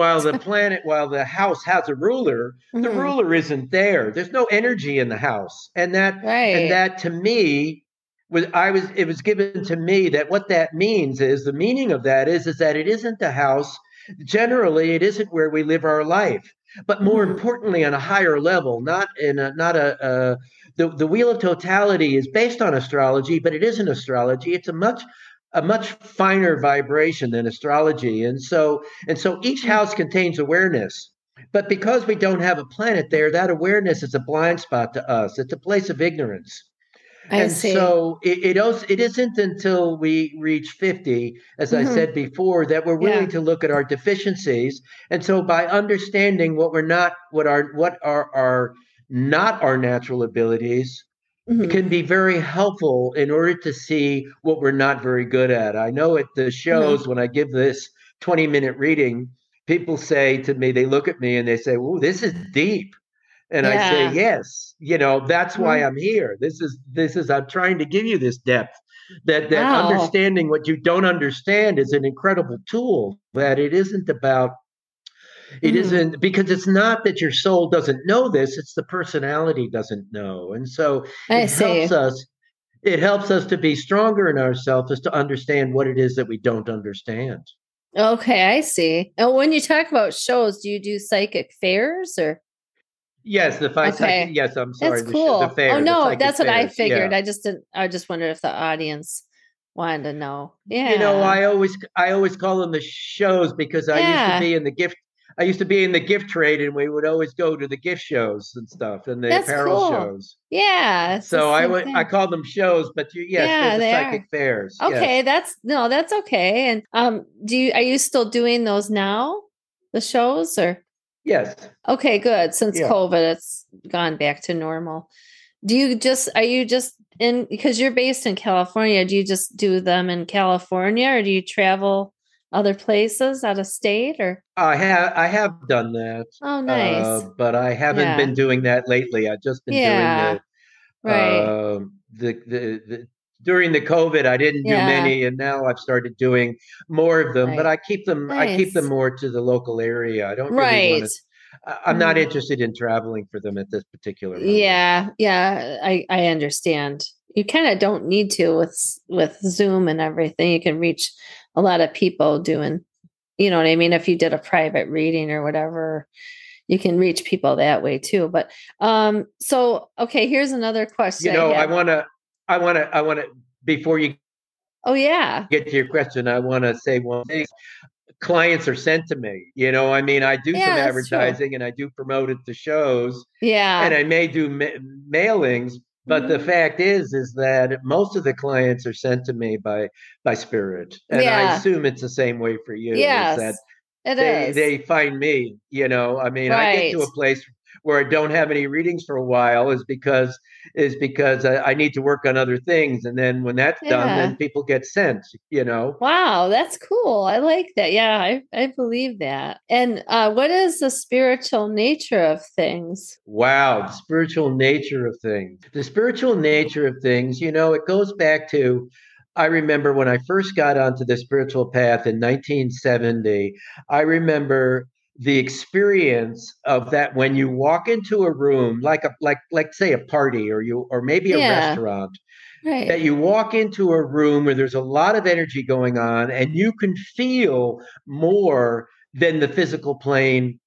the house has a ruler, the ruler isn't there. There's no energy in the house. And that to me, it was given to me that what that means is the meaning of that is that it isn't the house. Generally, it isn't where we live our life, but more importantly, on a higher level, the Wheel of Totality is based on astrology, but it isn't astrology. It's a much finer vibration than astrology. And so each house contains awareness, but because we don't have a planet there, that awareness is a blind spot to us. It's a place of ignorance. I see. So it isn't until we reach 50, as I said before, that we're willing to look at our deficiencies. And so by understanding what are not our natural abilities, it can be very helpful in order to see what we're not very good at. I know at the shows when I give this 20-minute reading, people say to me, they look at me and they say, "Oh, this is deep." And I say, yes, that's why I'm here. This is, I'm trying to give you this depth, that understanding what you don't understand is an incredible tool, that it isn't because it's not that your soul doesn't know this, it's the personality doesn't know. And so it helps us to be stronger in ourselves, is to understand what it is that we don't understand. Okay, I see. And when you talk about shows, do you do psychic fairs or? Yes, yes, I'm sorry. That's cool. The fair, that's what I figured. Yeah. I just wondered if the audience wanted to know. Yeah. I always call them the shows because I used to be in the gift trade, and we would always go to the gift shows and stuff and the apparel shows. Yeah. So I call them shows, but they're the psychic fairs. Okay, yes. that's okay. And are you still doing those now? The shows or? Yes. Okay, good. Since COVID, it's gone back to normal. Are you just because you're based in California, do you just do them in California or do you travel other places out of state or? I have done that. Oh, nice. But I haven't been doing that lately. I've just been doing the during the COVID, I didn't do many, and now I've started doing more of them. Right. But I keep them. Nice. I keep them more to the local area. I don't really want to. I'm not interested in traveling for them at this particular moment. Yeah. I understand. You kind of don't need to with Zoom and everything. You can reach a lot of people doing. You know what I mean? If you did a private reading or whatever, you can reach people that way too. But so okay, here's another question. I want to, before you get to your question, I want to say one thing. Clients are sent to me. I do some advertising and I do promote it to shows. Yeah. And I may do mailings, but the fact is that most of the clients are sent to me by spirit. And I assume it's the same way for you. Yes. They find me, I get to a place where I don't have any readings for a while is because I need to work on other things. And then when that's done, then people get sent, Wow, that's cool. I like that. Yeah, I believe that. And what is the spiritual nature of things? Wow, the spiritual nature of things. The spiritual nature of things, it goes back to, I remember when I first got onto the spiritual path in 1970, I remember the experience of that when you walk into a room like say a party or maybe a restaurant, right, that you walk into a room where there's a lot of energy going on and you can feel more than the physical plane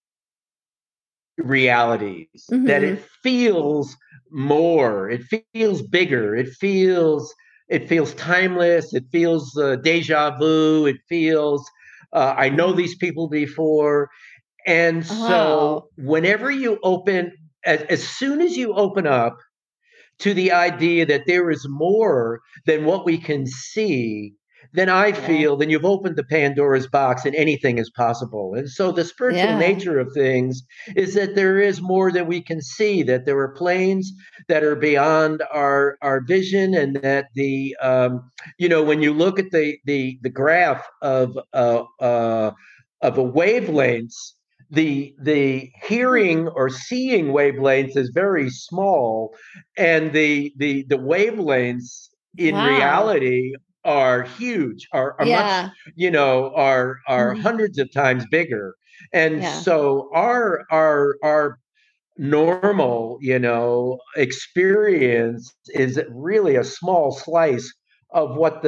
realities, that it feels more, it feels bigger, it feels timeless, it feels deja vu, it feels I know these people before. And so whenever you open, as soon as you open up to the idea that there is more than what we can see, then I feel then you've opened the Pandora's box and anything is possible. And so the spiritual nature of things is that there is more than we can see, that there are planes that are beyond our vision, and that the when you look at the graph of a wavelengths, the hearing or seeing wavelengths is very small, and the wavelengths in reality are huge, are much, are hundreds of times bigger. And so our normal, experience is really a small slice of what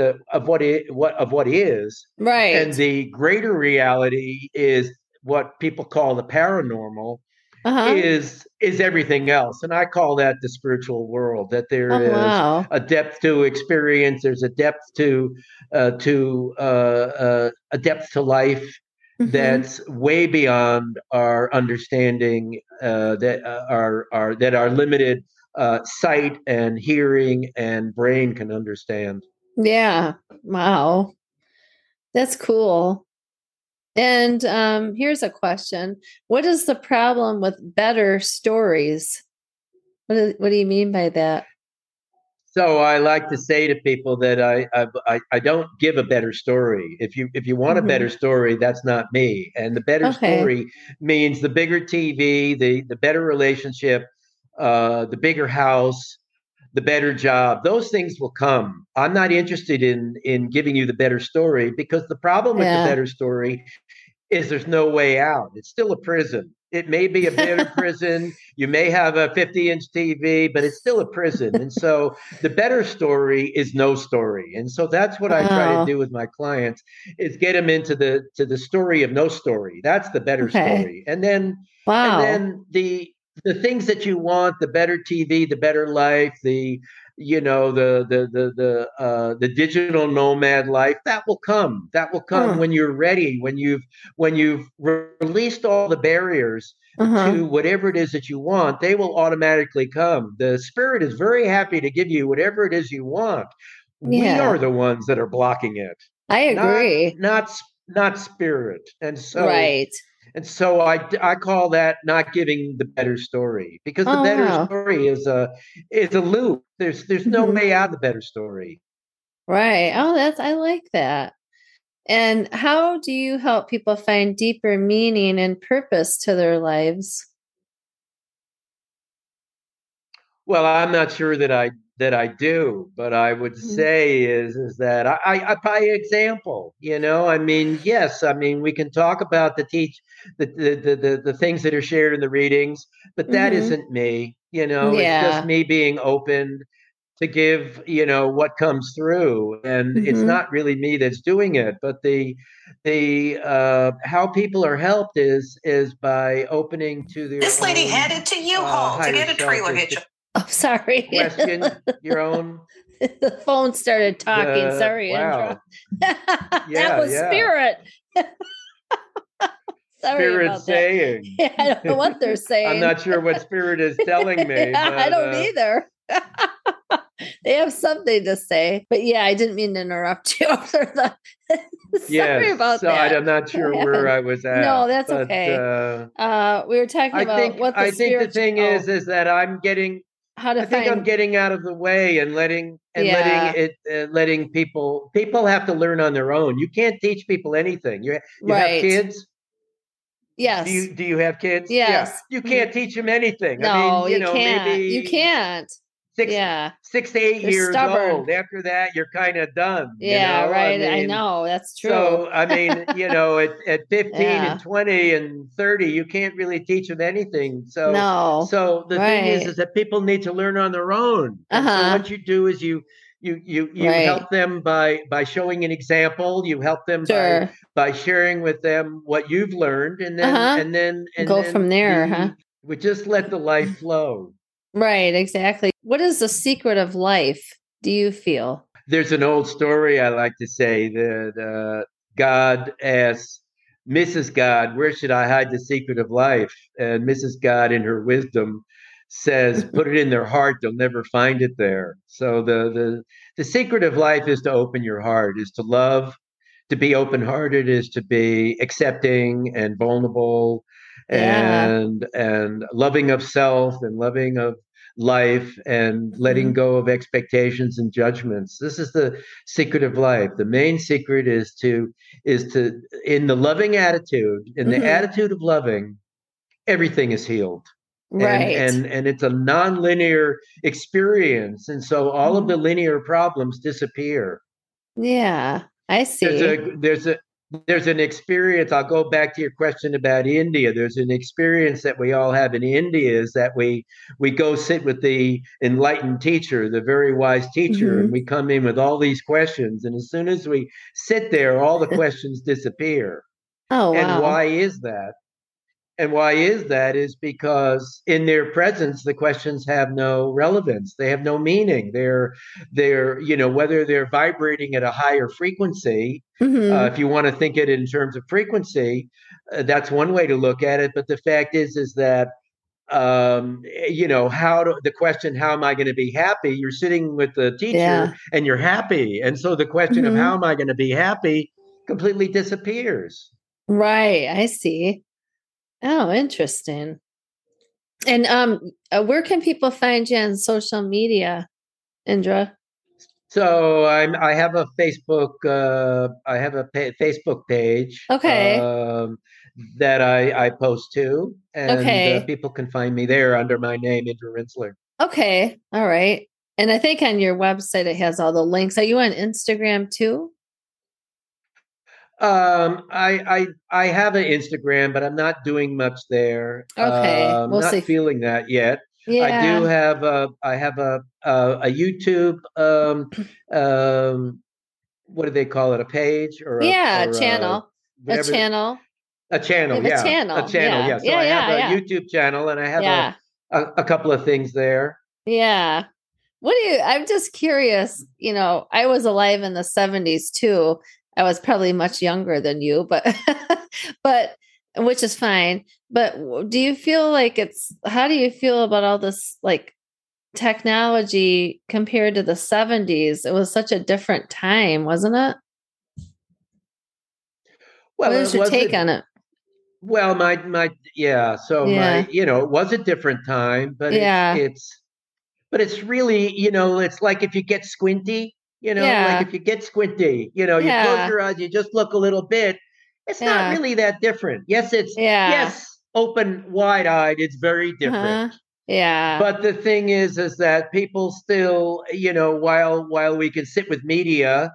is. Right. And the greater reality is what people call the paranormal, is everything else. And I call that the spiritual world, that there is a depth to experience. There's a depth to a depth to life that's way beyond our understanding, that our limited sight and hearing and brain can understand. Yeah. Wow. That's cool. And here's a question. What is the problem with better stories? What do you mean by that? So I like to say to people that I don't give a better story. If you want a better story, that's not me. And the better story means the bigger TV, the better relationship, the bigger house, the better job. Those things will come. I'm not interested in giving you the better story, because the problem with the better story is there's no way out. It's still a prison. It may be a better prison. You may have a 50-inch TV, but it's still a prison. And so the better story is no story. And so that's what I try to do with my clients, is get them into the story of no story. That's the better story. And then the things that you want, the better TV, the better life, the digital nomad life, that will come when you're ready, when you've released all the barriers to whatever it is that you want. They will automatically come. The spirit is very happy to give you whatever it is you want. We are the ones that are blocking it. I agree. Not spirit. And so And so I call that not giving the better story, because the better story is a loop. There's no way out of the better story. Right. Oh, I like that. And how do you help people find deeper meaning and purpose to their lives? Well, I'm not sure that I do, but I would say is that I by example, yes, we can talk about the things that are shared in the readings, but that isn't me, it's just me being open to give, what comes through, and it's not really me that's doing it, but the how people are helped is by opening to their This lady headed to U-Haul to get a trailer hitch. Oh, sorry. Question your own. The phone started talking. Sorry, wow. Andra. That was Spirit. Sorry Spirit about saying. That. I don't know what they're saying. I'm not sure what Spirit is telling me. I don't either. They have something to say. But yeah, I didn't mean to interrupt you. Sorry about that. I'm not sure where I was at. No, that's okay. We were talking about what the the thing is that I'm getting I'm getting out of the way and letting people have to learn on their own. You can't teach people anything. You have kids. Yes. Do you have kids? Yes. Yeah. You can't teach them anything. No, I mean, can't. Maybe you can't. 6 to 8 years stubborn. old. After that, you're kind of done. Yeah, right. I know. That's true. So, I mean, at 15 and 20 and 30, you can't really teach them anything. So, So the thing is that people need to learn on their own. And so what you do is you help them by showing an example. You help them by sharing with them what you've learned, and then go from there. We just let the life flow. Right, exactly. What is the secret of life, do you feel? There's an old story I like to say that God asks Mrs. God, where should I hide the secret of life? And Mrs. God, in her wisdom, says, put it in their heart. They'll never find it there. So the secret of life is to open your heart, is to love, to be open-hearted, is to be accepting and vulnerable and loving of self and loving of life and letting go of expectations and judgments. This is the secret of life. The main secret is to in the loving attitude, in the attitude of loving, everything is healed. Right. And it's a non-linear experience. And so all of the linear problems disappear. Yeah, I see. There's an experience. I'll go back to your question about India. There's an experience that we all have in India, is that we go sit with the enlightened teacher, the very wise teacher, and we come in with all these questions. And as soon as we sit there, all the questions disappear. Oh, wow. And why is that? And why is that? Is because in their presence, the questions have no relevance. They have no meaning. They're whether they're vibrating at a higher frequency. If you want to think it in terms of frequency, that's one way to look at it. But the fact is that the question, how am I going to be happy? You're sitting with the teacher and you're happy, and so the question of how am I going to be happy completely disappears. Right. I see. Oh, interesting. And where can people find you on social media, Indra? So I have a Facebook. Facebook page. Okay. That I post to, and people can find me there under my name, Indra Rinzler. Okay. All right. And I think on your website it has all the links. Are you on Instagram too? I have an Instagram, but I'm not doing much there. Okay, we'll not feeling that yet. Yeah. I do have a YouTube. What do they call it? A page or channel? A channel. A channel. Yeah. A channel. Yeah. So I have a YouTube channel, and I have a couple of things there. Yeah. I'm just curious. I was alive in the 70s too. I was probably much younger than you, but which is fine. But do you feel like how do you feel about all this like technology compared to the 70s? It was such a different time, wasn't it? Well, what is your take on it? Well, it was a different time, but it's really, it's like if you get squinty. Like if you get squinty, you close your eyes, you just look a little bit. It's not really that different. Yes, open, wide-eyed. It's very different. Yeah. But the thing is that people still, while we can sit with media,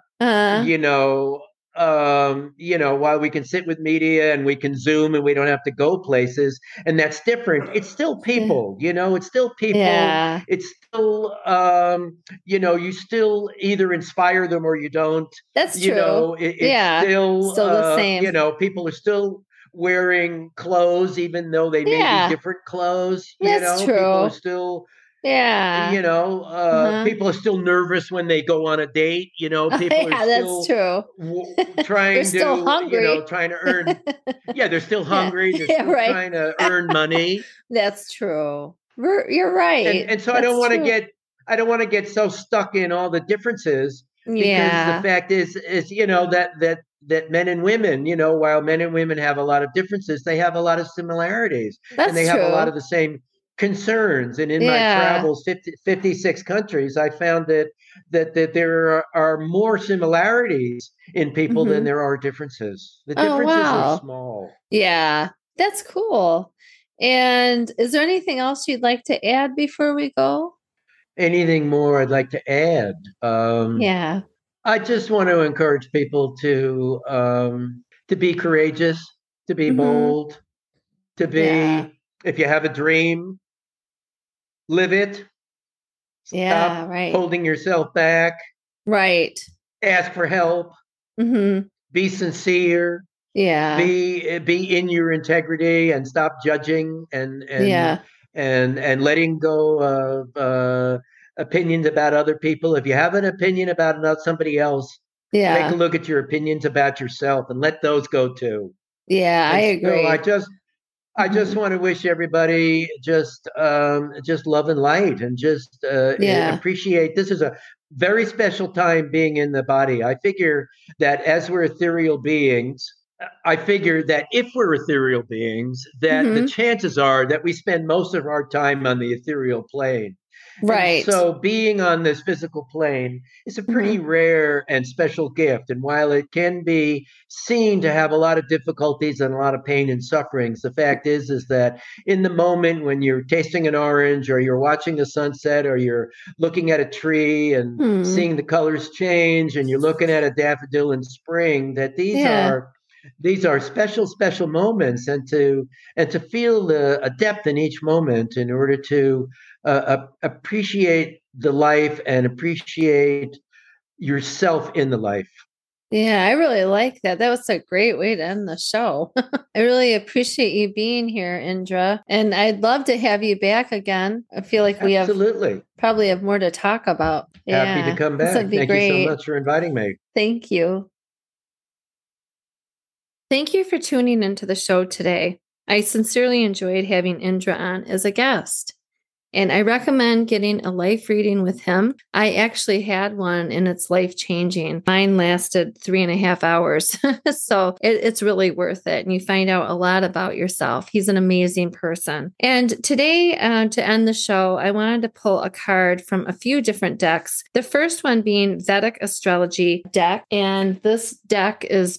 while we can sit with media and we can Zoom and we don't have to go places, and that's different. It's still people, it's still people. Yeah. It's still, you still either inspire them or you don't. That's true. It's still the same. People are still wearing clothes, even though they may be different clothes. That's true. People are still. Yeah. People are still nervous when they go on a date. People are still that's true. Trying still hungry. Trying to earn. Yeah, they're still hungry. They're still trying to earn money. That's true. You're right. And so I don't want to get I don't want to get so stuck in all the differences, because the fact is that men and women, while men and women have a lot of differences, they have a lot of similarities. That's and they true. have a lot of the same concerns. And in my travels, 56 countries, I found that there are more similarities in people than there are differences. The differences are small. Yeah, that's cool. And is there anything else you'd like to add before we go? Anything more I'd like to add? I just want to encourage people to be courageous, to be bold, to be, if you have a dream, live it. Stop holding yourself back. Right. Ask for help. Be sincere. Be in your integrity, and stop judging and letting go of opinions about other people. If you have an opinion about somebody else, take a look at your opinions about yourself and let those go too. I agree. So I just want to wish everybody just love and light, and just appreciate. This is a very special time being in the body. I figure that as we're ethereal beings, I figure that if we're ethereal beings, that the chances are that we spend most of our time on the ethereal plane. Right. And so being on this physical plane is a pretty rare and special gift. And while it can be seen to have a lot of difficulties and a lot of pain and sufferings, the fact is that in the moment when you're tasting an orange, or you're watching the sunset, or you're looking at a tree and seeing the colors change, and you're looking at a daffodil in spring, that these are special, special moments, and to feel a depth in each moment in order to appreciate the life and appreciate yourself in the life. Yeah, I really like that. That was a great way to end the show. I really appreciate you being here, Indra. And I'd love to have you back again. I feel like we probably have more to talk about. Happy to come back. Thank you so much for inviting me. Thank you. Thank you for tuning into the show today. I sincerely enjoyed having Indra on as a guest. And I recommend getting a life reading with him. I actually had one, and it's life-changing. Mine lasted 3.5 hours. So it's really worth it. And you find out a lot about yourself. He's an amazing person. And today, to end the show, I wanted to pull a card from a few different decks. The first one being Vedic Astrology deck. And this deck is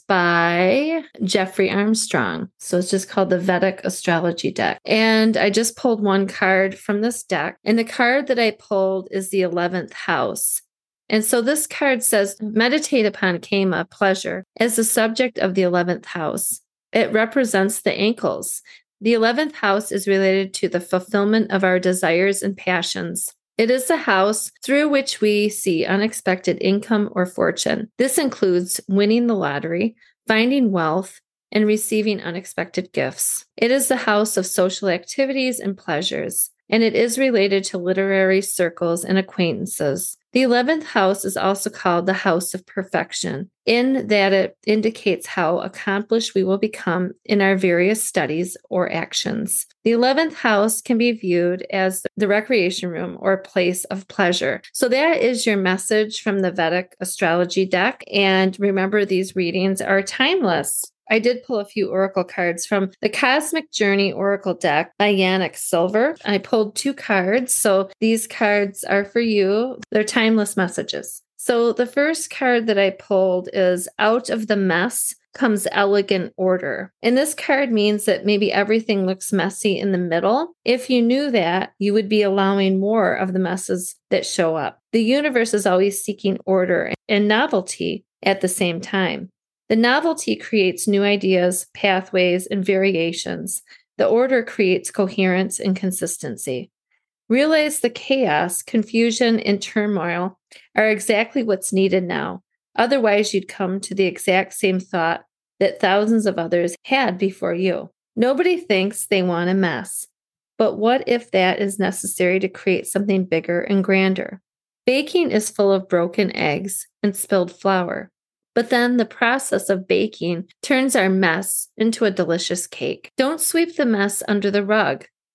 by Jeffrey Armstrong. So it's just called the Vedic Astrology deck. And I just pulled one card from this deck, and the card that I pulled is the 11th house. And so this card says, meditate upon kama, pleasure, as the subject of the 11th house. It represents the ankles. The 11th house is related to the fulfillment of our desires and passions. It is the house through which we see unexpected income or fortune. This includes winning the lottery, finding wealth, and receiving unexpected gifts. It is the house of social activities and pleasures, and it is related to literary circles and acquaintances. The 11th house is also called the house of perfection, in that it indicates how accomplished we will become in our various studies or actions. The 11th house can be viewed as the recreation room or place of pleasure. So that is your message from the Vedic Astrology deck. And remember, these readings are timeless. I did pull a few oracle cards from the Cosmic Journey Oracle deck by Yannick Silver. I pulled 2 cards, so these cards are for you. They're timeless messages. So the first card that I pulled is Out of the Mess Comes Elegant Order. And this card means that maybe everything looks messy in the middle. If you knew that, you would be allowing more of the messes that show up. The universe is always seeking order and novelty at the same time. The novelty creates new ideas, pathways, and variations. The order creates coherence and consistency. Realize the chaos, confusion, and turmoil are exactly what's needed now. Otherwise, you'd come to the exact same thought that thousands of others had before you. Nobody thinks they want a mess. But what if that is necessary to create something bigger and grander? Baking is full of broken eggs and spilled flour. But then the process of baking turns our mess into a delicious cake. Don't sweep the mess under the rug.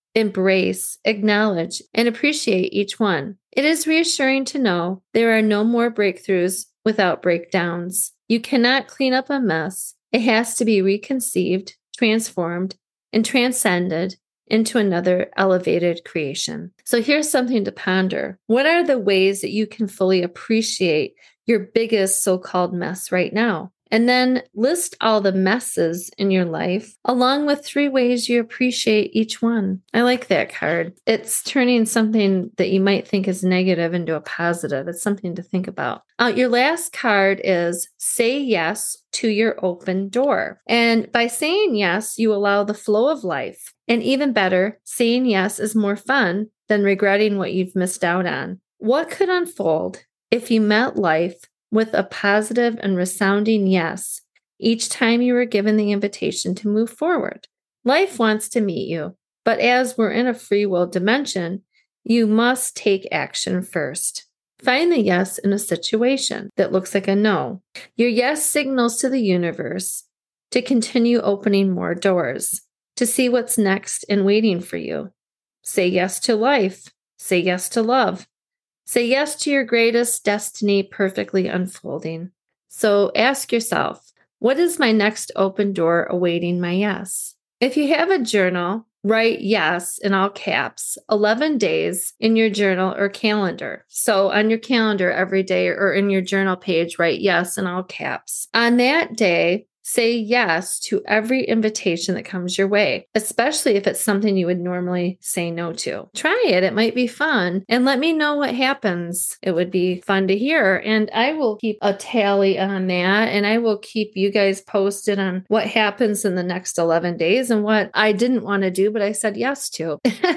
embrace, acknowledge, and appreciate each one. It is reassuring to know there are no more breakthroughs without breakdowns. You cannot clean up a mess. It has to be reconceived, transformed, and transcended into another elevated creation. So here's something to ponder. What are the ways that you can fully appreciate your biggest so-called mess right now? And then list all the messes in your life, along with 3 ways you appreciate each one. I like that card. It's turning something that you might think is negative into a positive. It's something to think about. Your last card is say yes to your open door. And by saying yes, you allow the flow of life. And even better, saying yes is more fun than regretting what you've missed out on. What could unfold if you met life with a positive and resounding yes each time you were given the invitation to move forward? Life wants to meet you, but as we're in a free will dimension, you must take action first. Find the yes in a situation that looks like a no. Your yes signals to the universe to continue opening more doors, to see what's next and waiting for you. Say yes to life. Say yes to love. Say yes to your greatest destiny perfectly unfolding. So ask yourself, what is my next open door awaiting my yes? If you have a journal, write yes in all caps, 11 days in your journal or calendar. So on your calendar every day or in your journal page, write yes in all caps. On that day, say yes to every invitation that comes your way, especially if it's something you would normally say no to. Try it. It might be fun. And let me know what happens. It would be fun to hear. And I will keep a tally on that. And I will keep you guys posted on what happens in the next 11 days and what I didn't want to do, but I said yes to.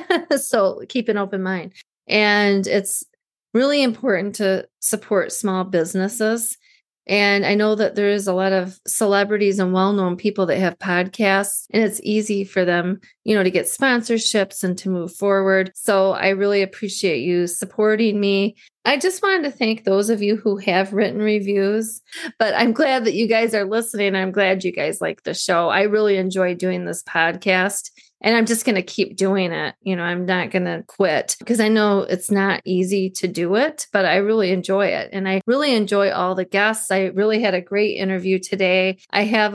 So keep an open mind. And it's really important to support small businesses. And I know that there is a lot of celebrities and well-known people that have podcasts, and it's easy for them, to get sponsorships and to move forward. So I really appreciate you supporting me. I just wanted to thank those of you who have written reviews, but I'm glad that you guys are listening. I'm glad you guys like the show. I really enjoy doing this podcast. And I'm just going to keep doing it. I'm not going to quit because I know it's not easy to do it, but I really enjoy it. And I really enjoy all the guests. I really had a great interview today. I have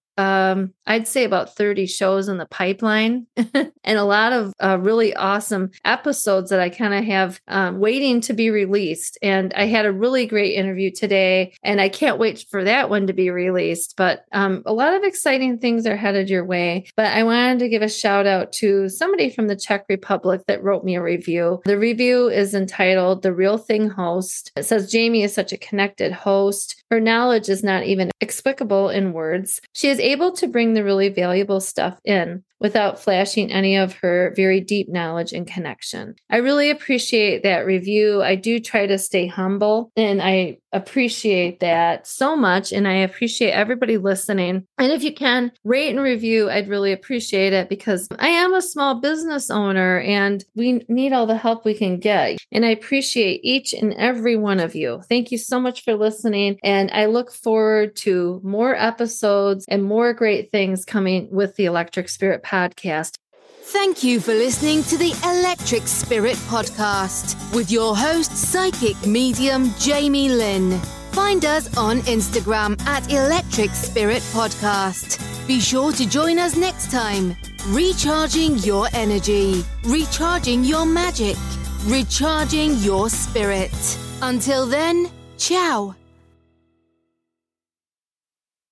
I'd say about 30 shows in the pipeline and a lot of really awesome episodes that I kind of have waiting to be released. And I had a really great interview today and I can't wait for that one to be released. But a lot of exciting things are headed your way. But I wanted to give a shout out to somebody from the Czech Republic that wrote me a review. The review is entitled The Real Thing Host. It says, Jamie is such a connected host. Her knowledge is not even explicable in words. She is able to bring the really valuable stuff in without flashing any of her very deep knowledge and connection. I really appreciate that review. I do try to stay humble, and I appreciate that so much. And I appreciate everybody listening. And if you can rate and review, I'd really appreciate it because I am a small business owner and we need all the help we can get. And I appreciate each and every one of you. Thank you so much for listening. And I look forward to more episodes and more great things coming with the Electric Spirit Podcast. Thank you for listening to the Electric Spirit Podcast with your host, psychic medium Jamie Lynn. Find us on Instagram at Electric Spirit Podcast. Be sure to join us next time. Recharging your energy, recharging your magic, recharging your spirit. Until then, ciao.